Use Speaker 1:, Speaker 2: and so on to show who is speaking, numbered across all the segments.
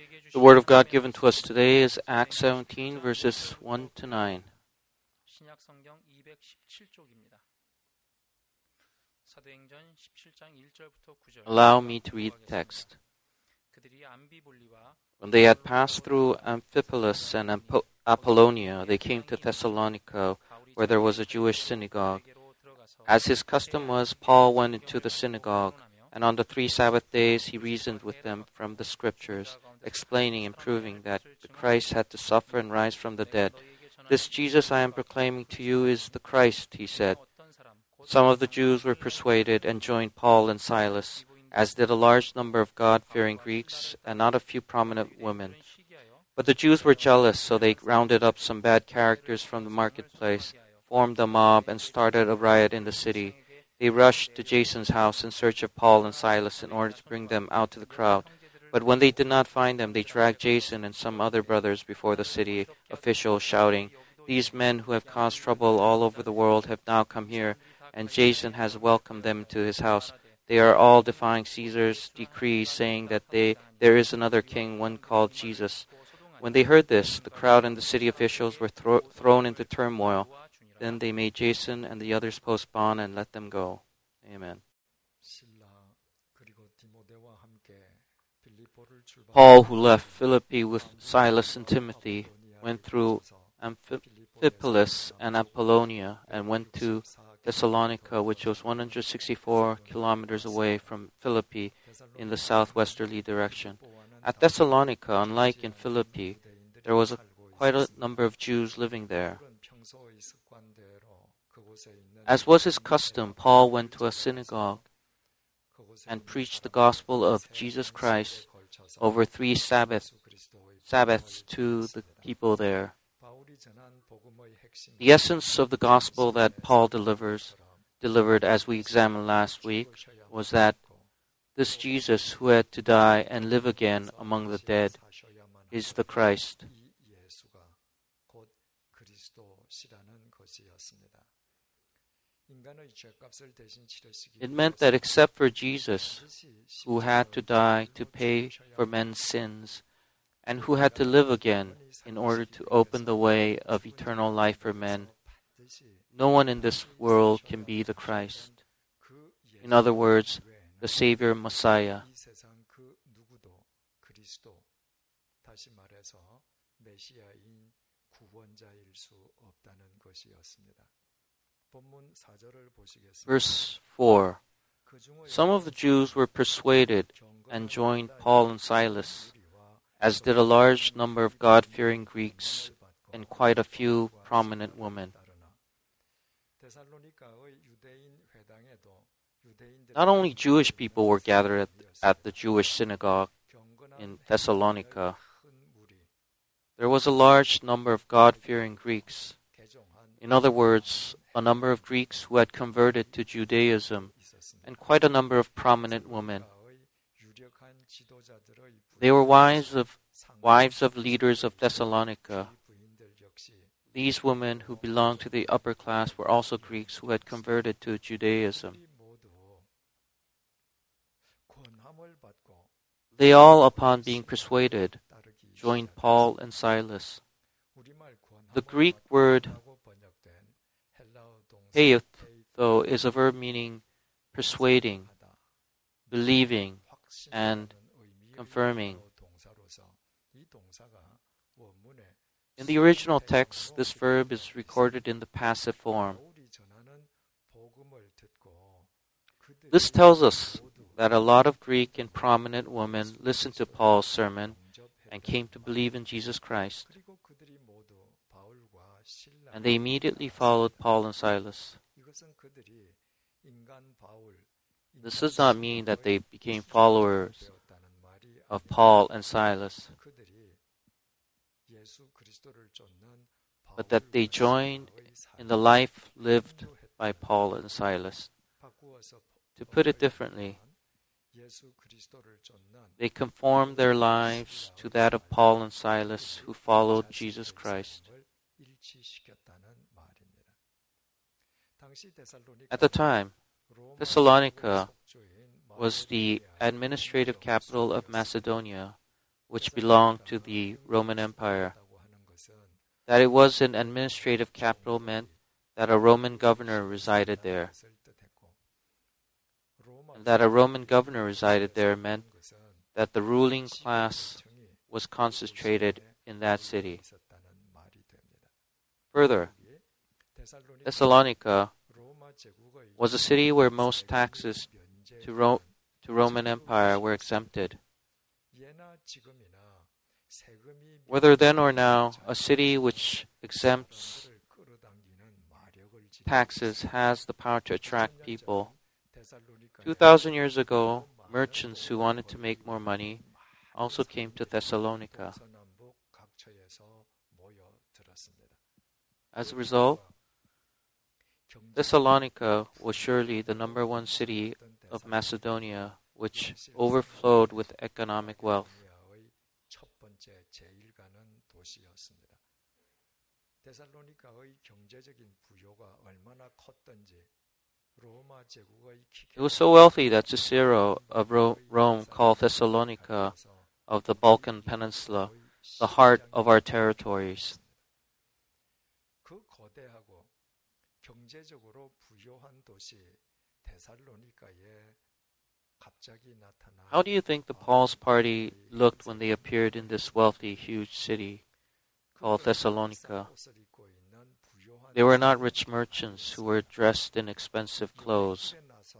Speaker 1: The Word of God given to us today is Acts 17, verses 1 to 9.
Speaker 2: 신약 성경 217쪽입니다. 사도행전 17장 1절부터 9절.
Speaker 1: Allow me to read the text.
Speaker 2: 그들이 암비볼리와
Speaker 1: When they had passed through Amphipolis and Apollonia, they came to Thessalonica, where there was a Jewish synagogue. As his custom was, Paul went into the synagogue, and on the 3 Sabbath days he reasoned with them from the Scriptures, explaining and proving that the Christ had to suffer and rise from the dead. This Jesus I am proclaiming to you is the Christ, he said. Some of the Jews were persuaded and joined Paul and Silas, as did a large number of God-fearing Greeks and not a few prominent women. But the Jews were jealous, so they rounded up some bad characters from the marketplace, formed a mob, and started a riot in the city. They rushed to Jason's house in search of Paul and Silas in order to bring them out to the crowd. But when they did not find them, they dragged Jason and some other brothers before the city officials, shouting, "These men who have caused trouble all over the world have now come here, and Jason has welcomed them to his house. They are all defying Caesar's decrees, saying that there is another king, one called Jesus." When they heard this, the crowd and the city officials were thrown into turmoil. Then they made Jason and the others post bond and let them go. Amen. Paul, who left Philippi with Silas and Timothy, went through Amphipolis and Apollonia and went to Thessalonica, which was 164 kilometers away from Philippi in the southwesterly direction. At Thessalonica, unlike in Philippi, there was quite a number of Jews living there. As was his custom, Paul went to a synagogue and preached the gospel of Jesus Christ over 3 Sabbaths to the people there. The essence of the gospel that Paul delivered as we examined last week, was that this Jesus who had to die and live again among the dead is the Christ. It meant that except for Jesus, who had to die to pay for men's sins, and who had to live again in order to open the way of eternal life for men, no one in this world can be the Christ. In other words, the Savior Messiah. Verse 4. Some of the Jews were persuaded and joined Paul and Silas, as did a large number of God-fearing Greeks and quite a few prominent women. Not only Jewish people were gathered at the Jewish synagogue in Thessalonica, there was a large number of God-fearing Greeks. In other words, a number of Greeks who had converted to Judaism, and quite a number of prominent women. They were wives of leaders of Thessalonica. These women who belonged to the upper class were also Greeks who had converted to Judaism. They all, upon being persuaded, joined Paul and Silas. The Greek word theoth is a verb meaning persuading, believing, and confirming. In the original text, this verb is recorded in the passive form. This tells us that a lot of Greek and prominent women listened to Paul's sermon and came to believe in Jesus Christ. And they immediately followed Paul and Silas. This does not mean that they became followers of Paul and Silas, but that they joined in the life lived by Paul and Silas. To put it differently, they conformed their lives to that of Paul and Silas who followed Jesus Christ. At the time, Thessalonica was the administrative capital of Macedonia, which belonged to the Roman Empire. That it was an administrative capital meant that a Roman governor resided there. And that a Roman governor resided there meant that the ruling class was concentrated in that city. Further, Thessalonica was a city where most taxes to Roman Empire were exempted. Whether then or now, a city which exempts taxes has the power to attract people. 2,000 years ago, merchants who wanted to make more money also came to Thessalonica. As a result, Thessalonica was surely the number one city of Macedonia, which overflowed with economic wealth. It was so wealthy that Cicero of Rome called Thessalonica of the Balkan Peninsula the heart of our territories. How do you think the Paul's party looked when they appeared in this wealthy, huge city called Thessalonica? They were not rich merchants who were dressed in expensive clothes.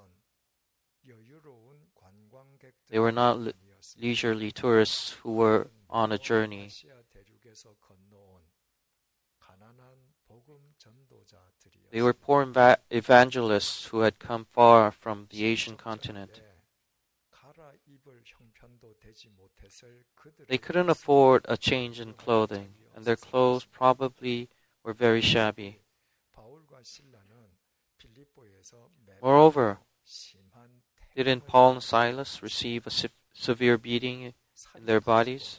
Speaker 1: They were not leisurely tourists who were on a journey. They were poor evangelists who had come far from the Asian continent. They couldn't afford a change in clothing, and their clothes probably were very shabby. Moreover, didn't Paul and Silas receive a severe beating in their bodies?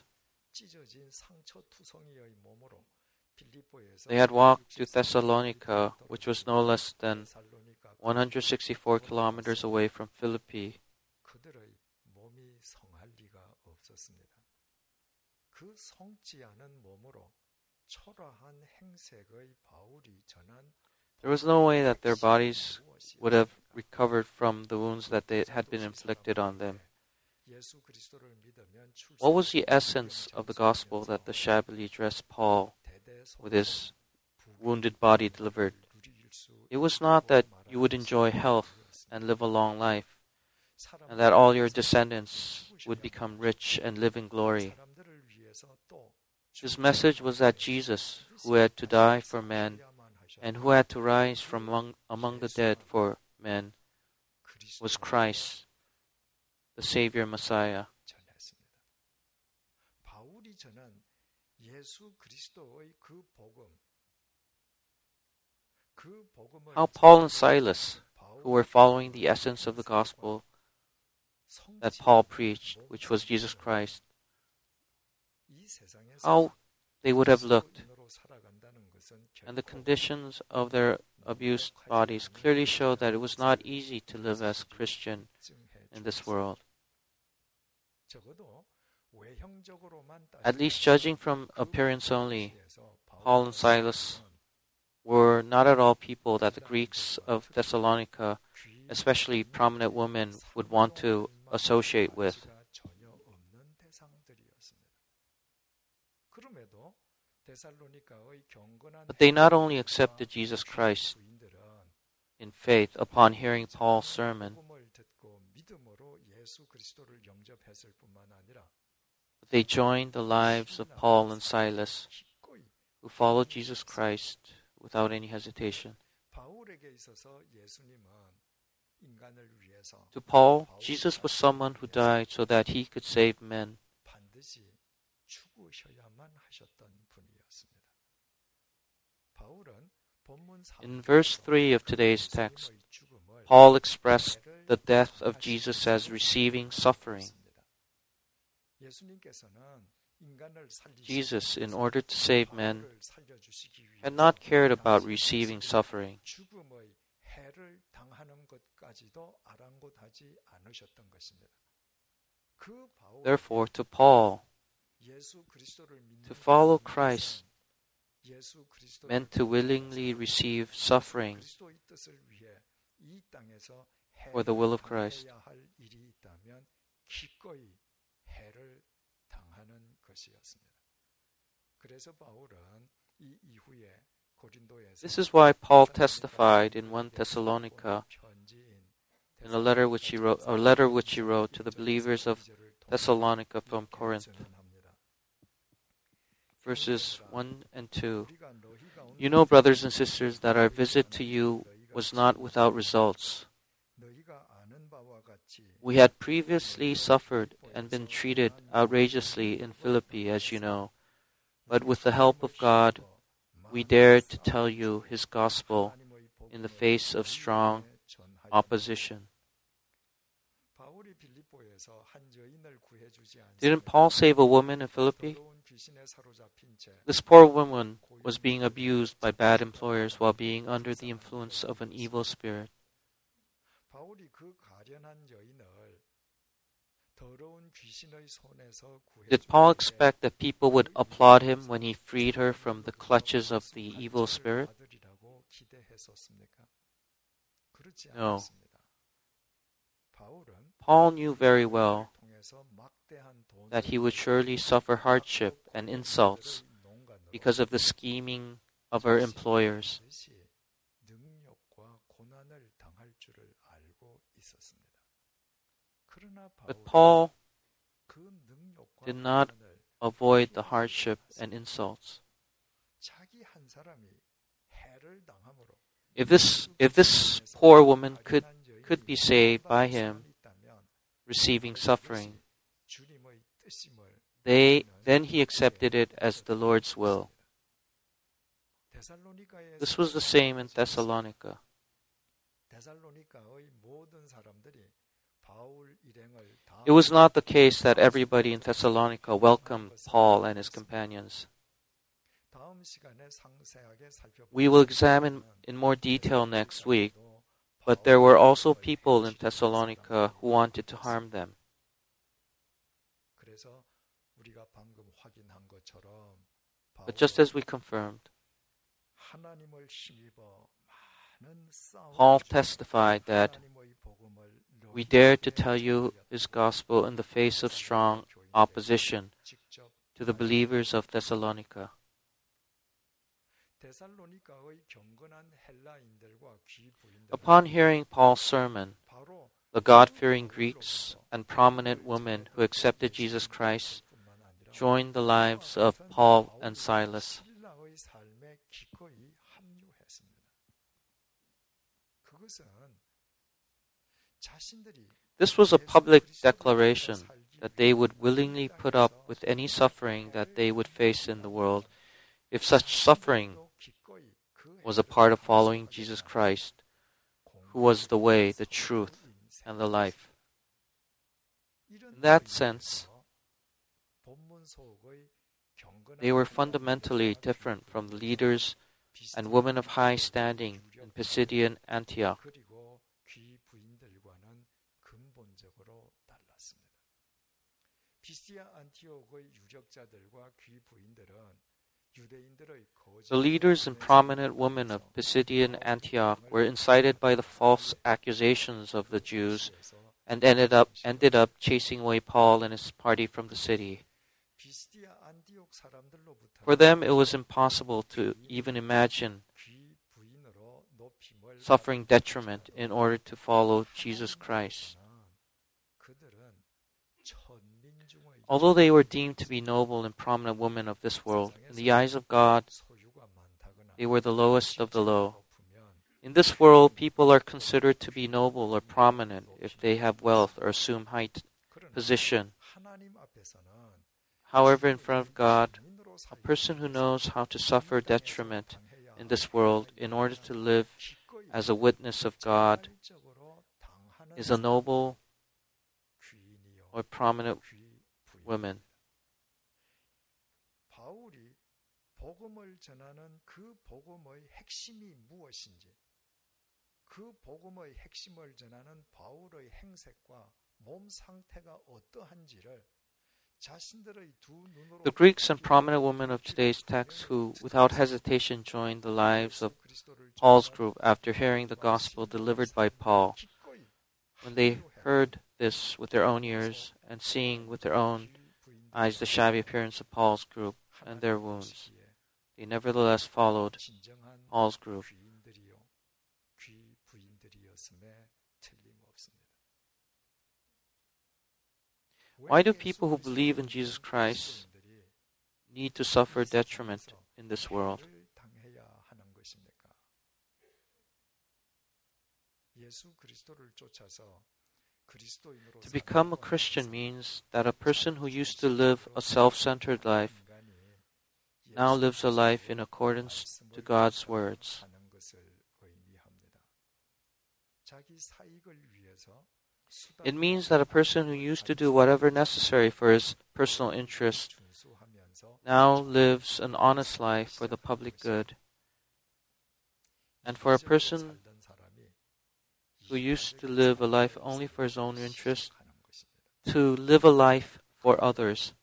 Speaker 1: They had walked to Thessalonica, which was no less than 164 kilometers away from Philippi. There was no way that their bodies would have recovered from the wounds that they had been inflicted on them. What was the essence of the gospel that the shabbily dressed Paul with his wounded body delivered? It was not that you would enjoy health and live a long life, and that all your descendants would become rich and live in glory. His message was that Jesus, who had to die for men and who had to rise from among the dead for men, was Christ, the Savior Messiah. How Paul and Silas, who were following the essence of the gospel that Paul preached, which was Jesus Christ, how they would have looked, and the conditions of their abused bodies clearly show that it was not easy to live as Christian in this world. At least judging from appearance only, Paul and Silas were not at all people that the Greeks of Thessalonica, especially prominent women, would want to associate with. But they not only accepted Jesus Christ in faith upon hearing Paul's sermon, but they joined the lives of Paul and Silas, who followed Jesus Christ without any hesitation. To Paul, Jesus was someone who died so that he could save men. In verse 3 of today's text, Paul expressed the death of Jesus as receiving suffering. Jesus, in order to save men, had not cared about receiving suffering. Therefore, to Paul, To follow Christ meant to willingly receive suffering for the will of Christ. This is why Paul testified in 1 Thessalonica, in a letter which he wrote to the believers of Thessalonica from Corinth. Verses 1 and 2. You know, brothers and sisters, that our visit to you was not without results. We had previously suffered and been treated outrageously in Philippi, as you know. But with the help of God, we dared to tell you His gospel in the face of strong opposition. Didn't Paul save a woman in Philippi? This poor woman was being abused by bad employers while being under the influence of an evil spirit. Did Paul expect that people would applaud him when he freed her from the clutches of the evil spirit? No. Paul knew very well that he would surely suffer hardship and insults because of the scheming of her employers. But Paul did not avoid the hardship and insults. If this poor woman could be saved by him receiving suffering, then he accepted it as the Lord's will. This was the same in Thessalonica. It was not the case that everybody in Thessalonica welcomed Paul and his companions. We will examine in more detail next week, but there were also people in Thessalonica who wanted to harm them. But just as we confirmed, Paul testified that we dared to tell you His gospel in the face of strong opposition to the believers of Thessalonica. Upon hearing Paul's sermon, the God-fearing Greeks and prominent women who accepted Jesus Christ joined the lives of Paul and Silas. This was a public declaration that they would willingly put up with any suffering that they would face in the world if such suffering was a part of following Jesus Christ, who was the way, the truth, and the life. In that sense, they were fundamentally different from the leaders and women of high standing in Pisidian Antioch. The leaders and prominent women of Pisidian Antioch were incited by the false accusations of the Jews and ended up chasing away Paul and his party from the city. For them, it was impossible to even imagine suffering detriment in order to follow Jesus Christ. Although they were deemed to be noble and prominent women of this world, in the eyes of God, they were the lowest of the low. In this world, people are considered to be noble or prominent if they have wealth or assume high position. However, in front of God, a person who knows how to suffer detriment in this world in order to live as a witness of God is a noble or prominent woman. The Greeks and prominent women of today's text who, without hesitation, joined the lives of Paul's group after hearing the gospel delivered by Paul, when they heard this with their own ears and seeing with their own eyes the shabby appearance of Paul's group and their wounds, they nevertheless followed Paul's group. Why do people who believe in Jesus Christ need to suffer detriment in this world? To become a Christian means that a person who used to live a self-centered life now lives a life in accordance to God's words. It means that a person who used to do whatever necessary for his personal interest now lives an honest life for the public good. And for a person who used to live a life only for his own interest, to live a life for others.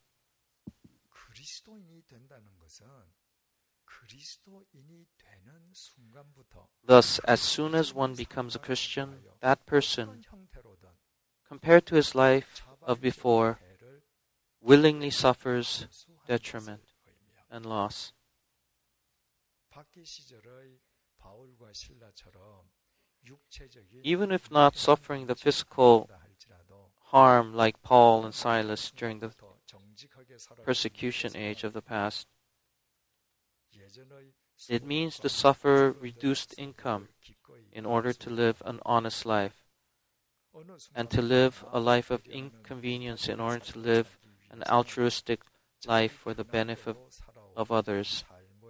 Speaker 1: Thus, as soon as one becomes a Christian, that person, compared to his life of before, willingly suffers detriment and loss. Even if not suffering the physical harm like Paul and Silas during the persecution age of the past, it means to suffer reduced income in order to live an honest life, and to live a life of inconvenience in order to live an altruistic life for the benefit of others.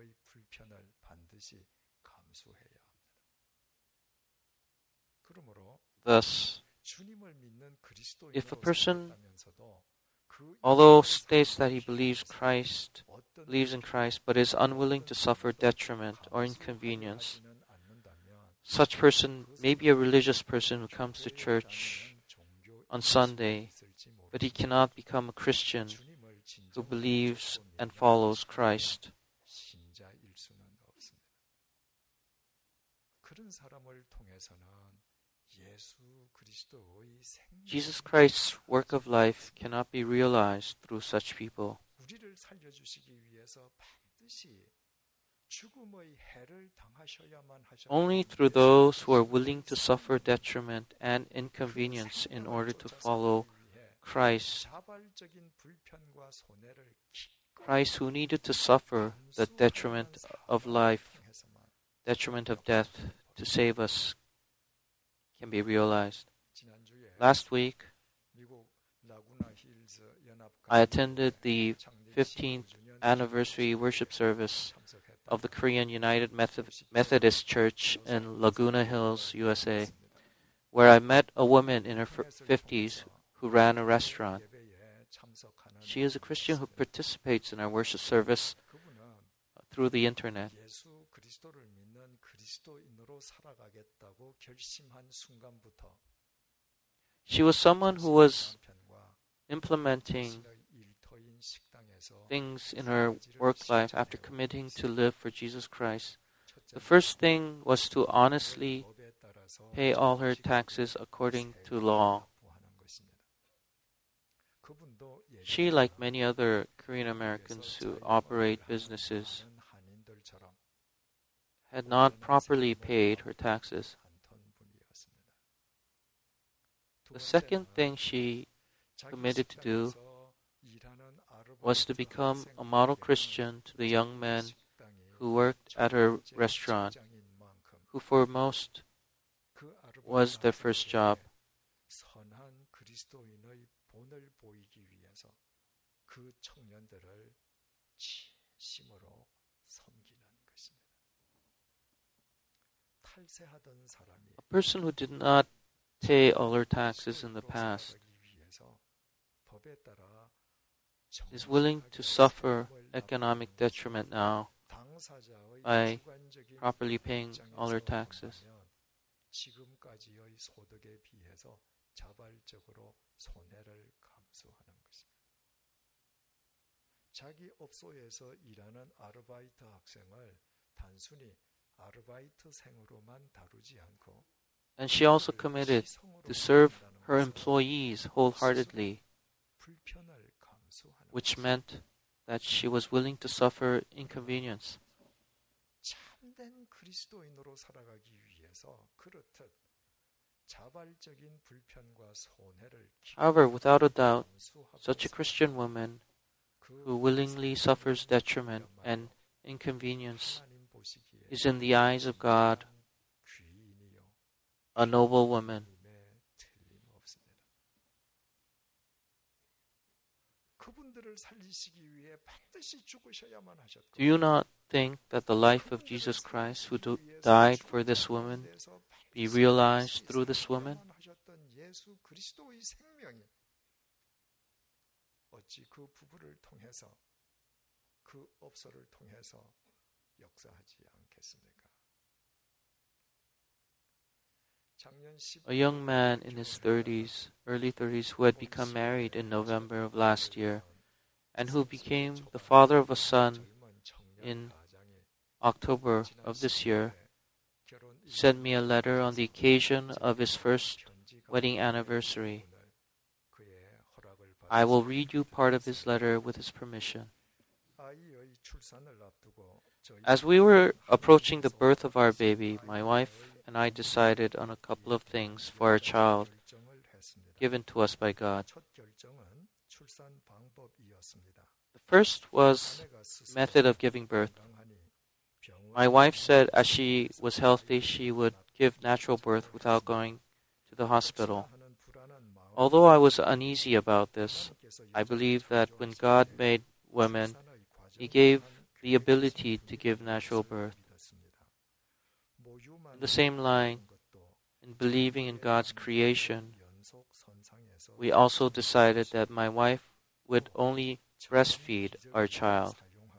Speaker 1: Thus, if a person, although states that he believes in Christ, but is unwilling to suffer detriment or inconvenience, such person may be a religious person who comes to church on Sunday, but he cannot become a Christian who believes and follows Christ. Jesus Christ's work of life cannot be realized through such people. Only through those who are willing to suffer detriment and inconvenience in order to follow Christ. Christ, who needed to suffer the detriment of life, detriment of death, to save us, can be realized. Last week, I attended the 15th anniversary worship service of the Korean United Methodist Church in Laguna Hills, USA, where I met a woman in her 50s who ran a restaurant. She is a Christian who participates in our worship service through the internet. She was someone who was implementing things in her work life after committing to live for Jesus Christ. The first thing was to honestly pay all her taxes according to law. She, like many other Korean Americans who operate businesses, had not properly paid her taxes. The second thing she committed to do was to become a model Christian to the young men who worked at her restaurant, who for most was their first job. A person who did not pay all her taxes in the past is willing to suffer economic detriment now by properly paying all her taxes.
Speaker 3: 자기 업소에서 일하는 아르바이트 학생을 단순히 아르바이트생으로만 다루지 않고
Speaker 1: And she also committed to serve her employees wholeheartedly,
Speaker 3: 불편을 감수하는
Speaker 1: which meant that she was willing to suffer inconvenience.
Speaker 3: 참된 그리스도인으로 살아가기 위해서 그렇듯 자발적인 불편과 손해를
Speaker 1: However, without a doubt,
Speaker 3: 감수하고
Speaker 1: such a Christian woman who willingly suffers detriment and inconvenience
Speaker 3: 하나님 보시기에
Speaker 1: is in the eyes of God
Speaker 3: 귀인이요
Speaker 1: a noble woman.
Speaker 3: 님의 틀림없습니다. 그분들을 살리시기 위해 반드시 죽으셔야만 하셨고
Speaker 1: Do you not think that the life of Jesus Christ, who died for this woman, be realized through this woman?
Speaker 3: 하셨던 예수 그리스도의 생명이 어찌 그 부부를 통해서 그 업소를 통해서 역사하지 않겠습니까? 작년
Speaker 1: A young man in his 30s, early 30s, who had become married in November of last year, and who became the father of a son in October of this year, sent me a letter on the occasion of his first wedding anniversary. I will read you part of his letter with his permission. As we were approaching the birth of our baby, my wife and I decided on a couple of things for our child given to us by God. The first was method of giving birth. My wife said as she was healthy, she would give natural birth without going to the hospital. Although I was uneasy about this, I believe that when God made women, He gave the ability to give natural birth. In the same line, in believing in God's creation, we also decided that my wife would only breastfeed our child.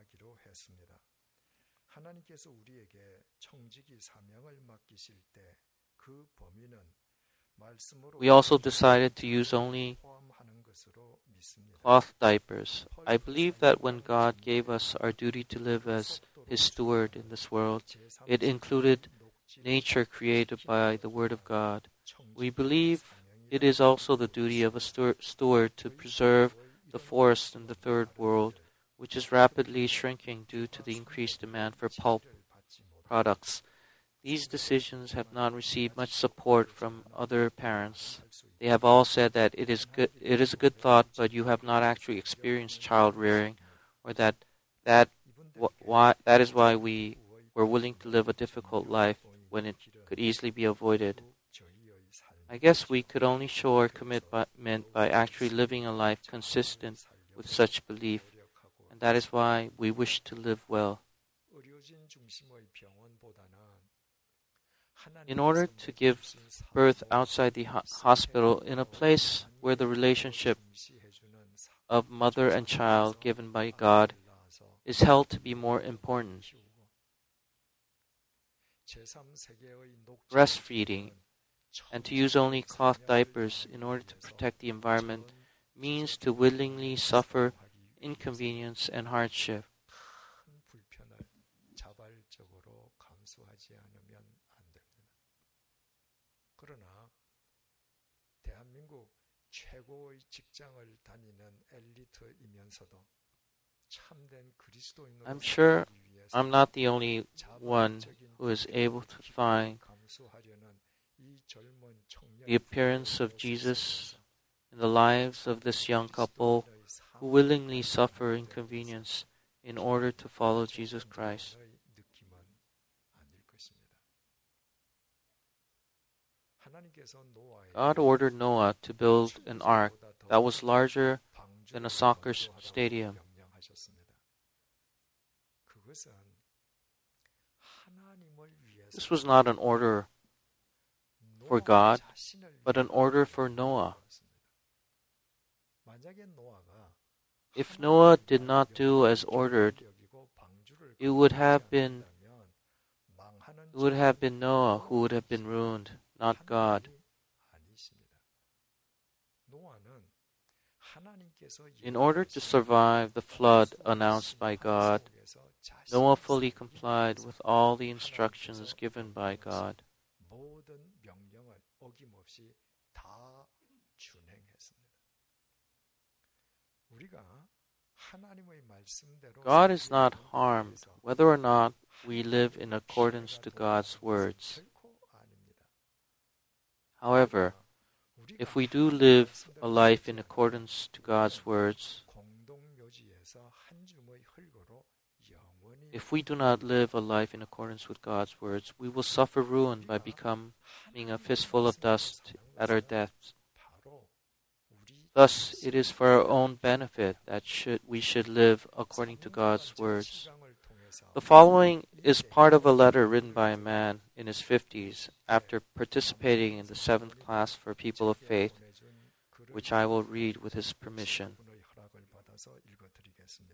Speaker 3: 하나님께서 우리에게 청지기 사명을 맡기실 때 그 범위는 말씀으로
Speaker 1: We also decided to use only
Speaker 3: 포함하는 것으로 믿습니다.
Speaker 1: cloth diapers. I believe that when God gave us our duty to live as His steward in this world, it included nature created by the Word of God. We believe it is also the duty of a steward to preserve the forest in the third world, which is rapidly shrinking due to the increased demand for pulp products. These decisions have not received much support from other parents. They have all said that it is a good thought, but you have not actually experienced child rearing, or that is why we were willing to live a difficult life when it could easily be avoided. I guess we could only show our commitment by actually living a life consistent with such belief, and that is why we wish to live well. In order to give birth outside the hospital in a place where the relationship of mother and child given by God is held to be more important. Breastfeeding and to use only cloth diapers in order to protect the environment means to willingly suffer inconvenience and hardship. I'm sure I'm not the only one who is able to find the appearance of Jesus in the lives of this young couple who willingly suffer inconvenience in order to follow Jesus Christ. God ordered Noah to build an ark that was larger than a soccer stadium. This was not an order for God, but an order for Noah. If Noah did not do as ordered, it would have been Noah who would have been ruined, not God. In order to survive the flood announced by God, Noah fully complied with all the instructions given by God.
Speaker 3: 모든 명령을 어김없이 다 준행했습니다. 우리가 하나님의 말씀대로
Speaker 1: God is not harmed whether or not we live in accordance to God's words.
Speaker 3: 결코 아닙니다.
Speaker 1: However, if we do live a life in accordance to God's words,
Speaker 3: 공동묘지에서 한 줌의 흙으로 영원히
Speaker 1: if we do not live a life in accordance with God's words, we will suffer ruin by becoming a fistful of dust at our death.
Speaker 3: 바로 우리
Speaker 1: Thus, it is for our own benefit that we should live according to God's words.
Speaker 3: 시간을 통해서
Speaker 1: The following is part of a letter written by a man in his 50s after participating in the 7th class for people of faith,
Speaker 3: 보내준 글을
Speaker 1: which I will read with his permission.
Speaker 3: 분의 허락을 받아서 읽어드리겠습니다.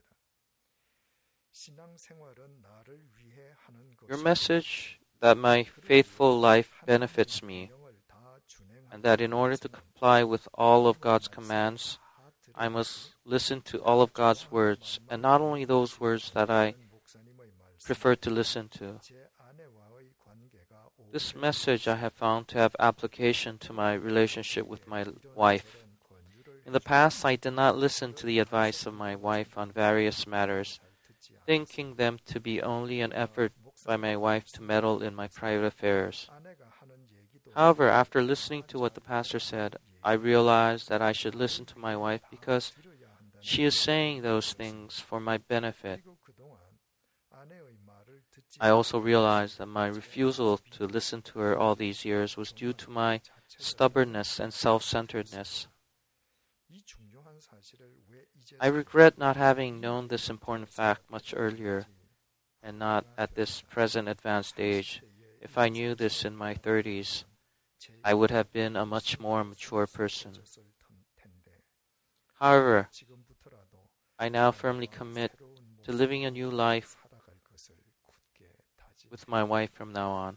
Speaker 3: 신앙생활은 나를 위해 하는
Speaker 1: Your
Speaker 3: 것이
Speaker 1: message that my faithful life benefits me,
Speaker 3: 명령을 다 준행하고
Speaker 1: and that in order to comply with all of God's commands, I must listen to all of God's words, and not only those words that I
Speaker 3: 목사님의 말씀,
Speaker 1: prefer to listen to.
Speaker 3: 제 아내와의 관계가
Speaker 1: This message I have found to have application to my relationship with my wife. In the past, I did not listen to the advice of my wife on various matters, thinking them to be only an effort by my wife to meddle in my private affairs.
Speaker 3: 아내가 하는 얘기도
Speaker 1: However, after listening to what the pastor said, I realized that I should listen to my wife because
Speaker 3: 들어야 한다는
Speaker 1: she is saying those things for my benefit.
Speaker 3: 그리고 그동안 아내의 말을 듣지
Speaker 1: I also realized that my refusal to listen to her all these years was due to my stubbornness and self-centeredness.
Speaker 3: 이 중요한 사실을 왜 이제
Speaker 1: I regret not having known this important fact much earlier and not at this present advanced age. If I knew this in my 30s, I would have been a much more mature person.
Speaker 3: 졌을 텐데
Speaker 1: However,
Speaker 3: 지금부터라도
Speaker 1: I now firmly commit
Speaker 3: 새로운
Speaker 1: to living a new life
Speaker 3: 살아갈 것을 굳게 다짐.
Speaker 1: with my wife from now on.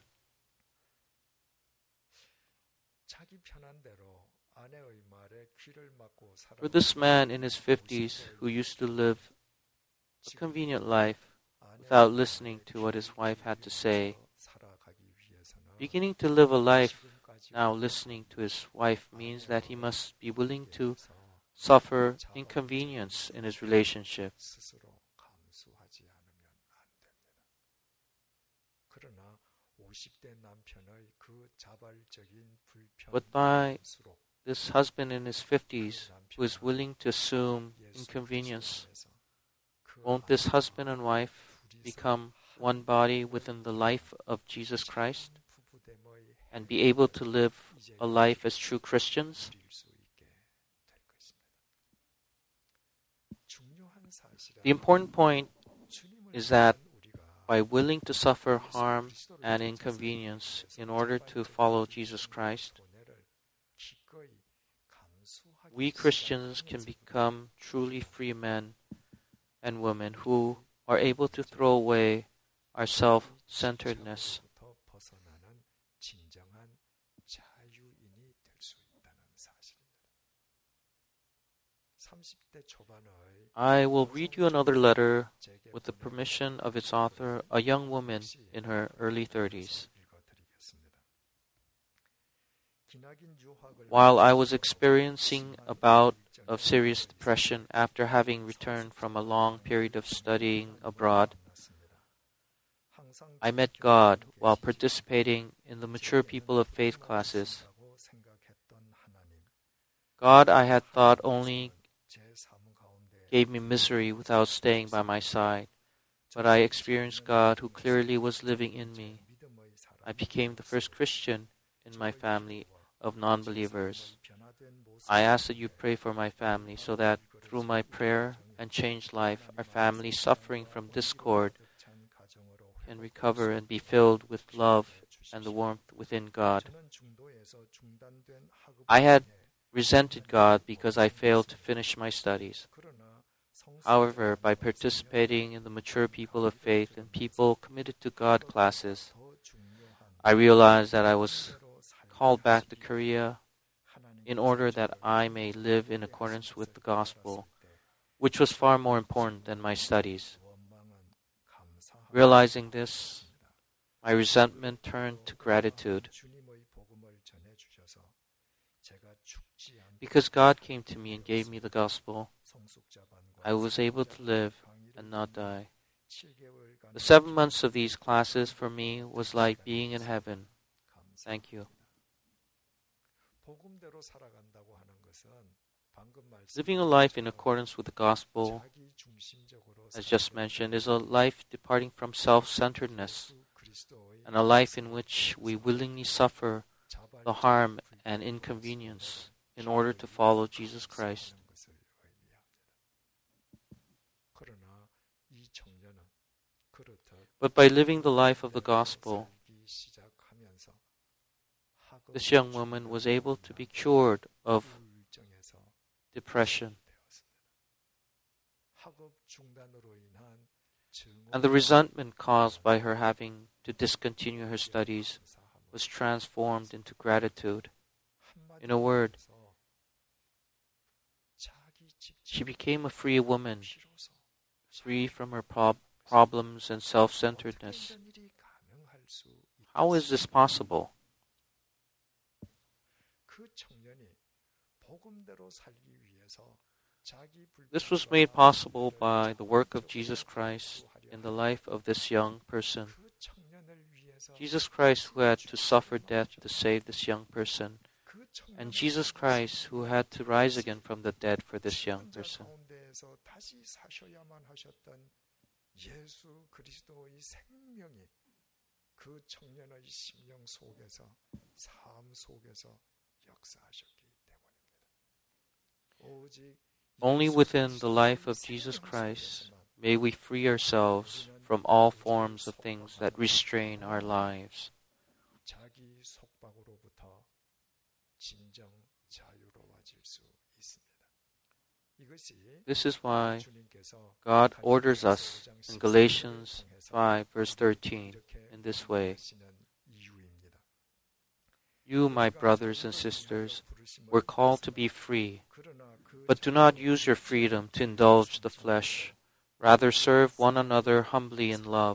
Speaker 3: 자기 편한 대로 아내의 말에 귀를 막고
Speaker 1: For this man in his 50s who used to live a convenient life without listening to what his wife had to say,
Speaker 3: 살아가기 위해서는
Speaker 1: beginning to live a life now listening to his wife means that he must be willing to suffer inconvenience in his relationship.
Speaker 3: 스스로 감수하지 않으면 안 됩니다. 그러나 50대 남편의 그 자발적인
Speaker 1: But by
Speaker 3: 불편함으로
Speaker 1: this husband in his 50s who is willing to assume inconvenience, won't this husband and wife become one body within the life of Jesus Christ and be able to live a life as true Christians? The important point is that by willing to suffer harm and inconvenience in order to follow Jesus Christ, we Christians can become truly free men and women who are able to throw away our self-centeredness.
Speaker 3: 벗어나는 진정한 자유인이 될 수 있다는 사실입니다. 30대 초반의
Speaker 1: I will read you another letter with the permission of its author, a young woman in her early 30s. While I was experiencing a bout of serious depression after having returned from a long period of studying abroad, I met God while participating in the Mature People of Faith classes. God, I had thought, only gave me misery without staying by my side, but I experienced God who clearly was living in me. I became the first Christian in my family of non-believers. I ask that you pray for my family so that through my prayer and changed life, our family suffering from discord can recover and be filled with love and the warmth within God. I had resented God because I failed to finish my studies. However, by participating in the Mature People of Faith and People Committed to God classes, I realized that I was called back to Korea in order that I may live in accordance with the gospel, which was far more important than my studies. Realizing this, my resentment turned to gratitude. Because God came to me and gave me the gospel, I was able to live and not die. The 7 months of these classes for me was like being in heaven. Thank you. Living a life in accordance with the gospel, as just mentioned, is a life departing from self-centeredness and a life in which we willingly suffer the harm and inconvenience in order to follow Jesus Christ. But by living the life of the gospel, this young woman was able to be cured of depression. And the resentment caused by her having to discontinue her studies was transformed into gratitude. In a word, she became a free woman, free from her problems and self-centeredness. How is this possible? This was made possible by the work of Jesus Christ in the life of this young person. Jesus Christ, who had to suffer death to save this young person, and Jesus Christ, who had to rise again from the dead for this young person. Only within the life of Jesus Christ may we free ourselves from all forms of things that restrain our lives. This is why God orders us in Galatians 5 verse 13 in this way. You, my brothers and sisters, were called to be free, but do not use your freedom to indulge the flesh. Rather serve one another humbly in love.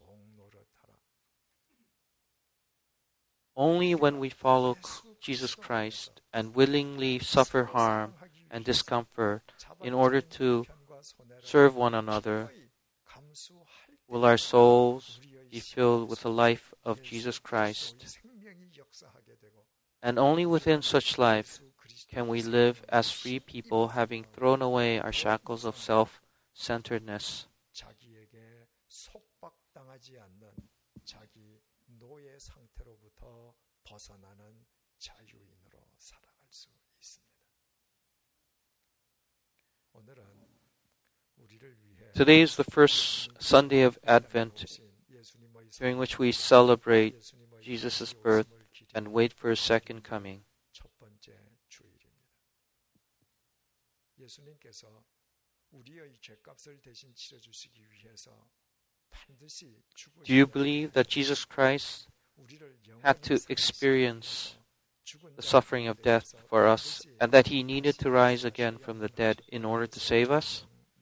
Speaker 1: Only when we follow Jesus Christ and willingly suffer harm and discomfort in order to serve one another will our souls be filled with the life of Jesus Christ. And only within such life can we live as free people, having thrown away our shackles of self-centeredness. Today is the first Sunday of Advent, during which we celebrate Jesus' birth and wait for His second coming. Do you believe that Jesus Christ had to experience the suffering of death for us and that He needed to rise again from the dead in order to save us?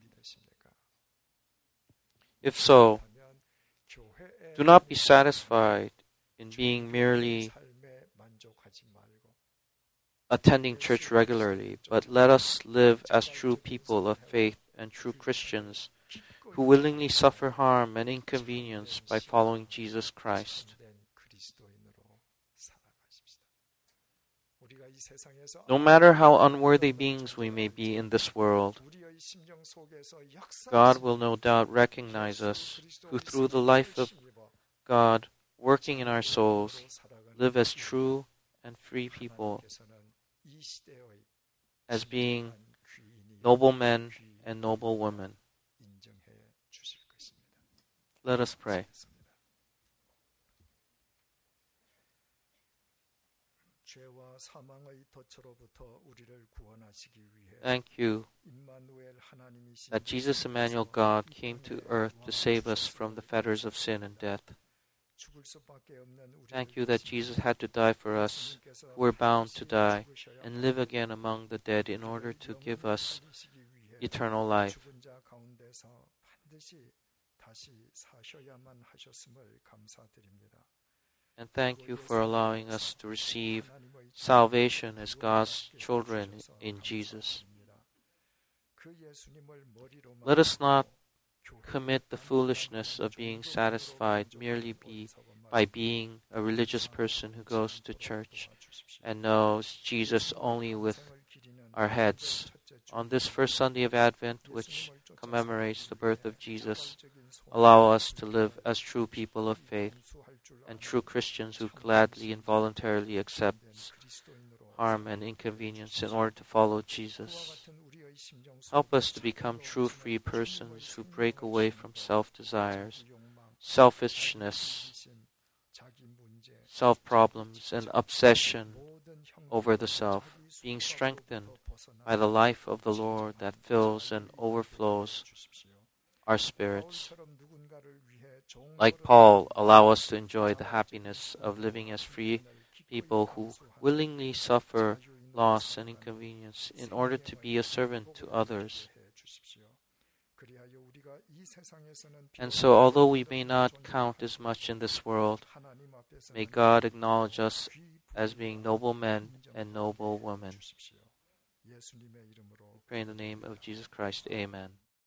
Speaker 1: If so, do not be satisfied in being merely attending church regularly, but let us live as true people of faith and true Christians who willingly suffer harm and inconvenience by following Jesus Christ. No matter how unworthy beings we may be in this world, God will no doubt recognize us who, through the life of God working in our souls, live as true and free people, as being noble men and noble women. Let us pray. Thank you that Jesus Emmanuel God came to earth to save us from the fetters of sin and death. Thank you that Jesus had to die for us, who were bound to die, and live again among the dead in order to give us eternal life. And thank you for allowing us to receive salvation as God's children in Jesus. Let us not commit the foolishness of being satisfied merely by being a religious person who goes to church and knows Jesus only with our heads. On this first Sunday of Advent, which commemorates the birth of Jesus, allow us to live as true people of faith and true Christians who gladly and voluntarily accept harm and inconvenience in order to follow Jesus. Help us to become true free persons who break away from self-desires, selfishness, self-problems, and obsession over the self, being strengthened by the life of the Lord that fills and overflows our spirits. Like Paul, allow us to enjoy the happiness of living as free people who willingly suffer loss and inconvenience in order to be a servant to others. And so, although we may not count as much in this world, may God acknowledge us as being noble men and noble women. We pray in the name of Jesus Christ. Amen.